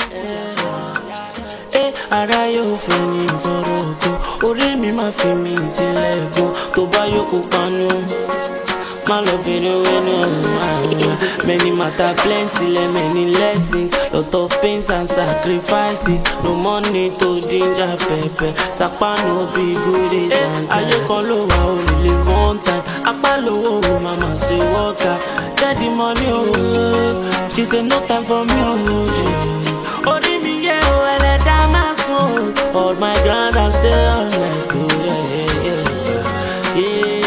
Ara yóò fẹ́ ní ìfọ̀rọ̀gọ́, orí mi máa fi mi sílẹ̀ gan, tó bá yóò kó panu. My love in the window. Many matter plenty, many lessons. Lot of pains and sacrifices. No money to ginger pepper. Sapa no be good is and I call low, I only live one time. Apalo, mama say walk out. Get the money, oh. She say no time for me, oh. Ori mi yeah, oh, and let down my soul. All my grand I stay all night, oh, yeah.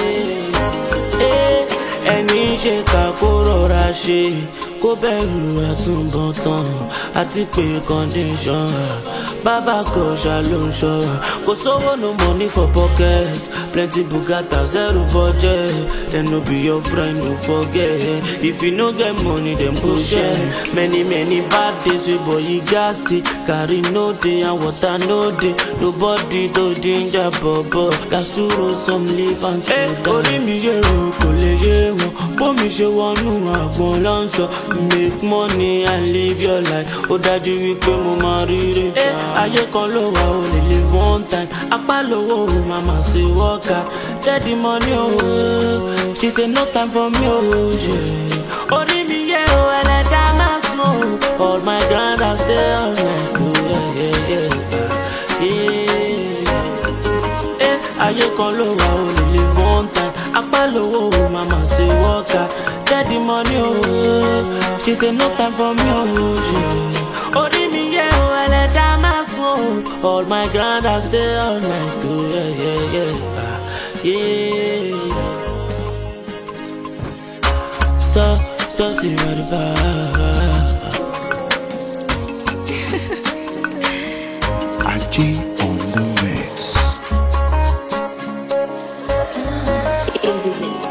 Ẹni ṣe ká kó rọra ṣe kó bẹ̀rù àtúbọ̀tán àti pé condition bàbá kò ṣàlò ń ṣọ́ra kò sówó no money for pocket plenty bugata zero budget dem no be your friend no forget if you no get money dem go share many bad days wey boy gas dey carry no dey and water no dey nobody to ginger bobo gas to roll some leaf and soda. Orí mi yẹ o kò lè yé wọn bómi ṣe wọnú àgbọn lọ́nṣọ́ make money and live your life ó dájú wípé mo máa ríre ká. Ayé kan ló wà ó lè live one time apá lówó o màmá ṣe wọ́ọ̀ká get the money o she say no time for me o ṣe. Orí mi yẹ o ẹlẹ́dàá máa sùn o all my grand I stay all night o ayé kan ló wà ó lè live one time apá lówó o màmá ṣe wọ́ọ̀ká get the money o she say no time for me o ṣe. Orí mi yẹ o ẹlẹ́dàá máa sùn o all my grand I stay all night o so see what about Aji on the mix. Easy beats.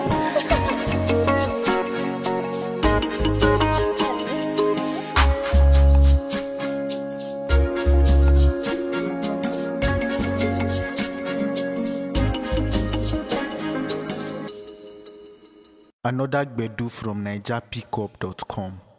Another Gbedu from NigerPickup.com.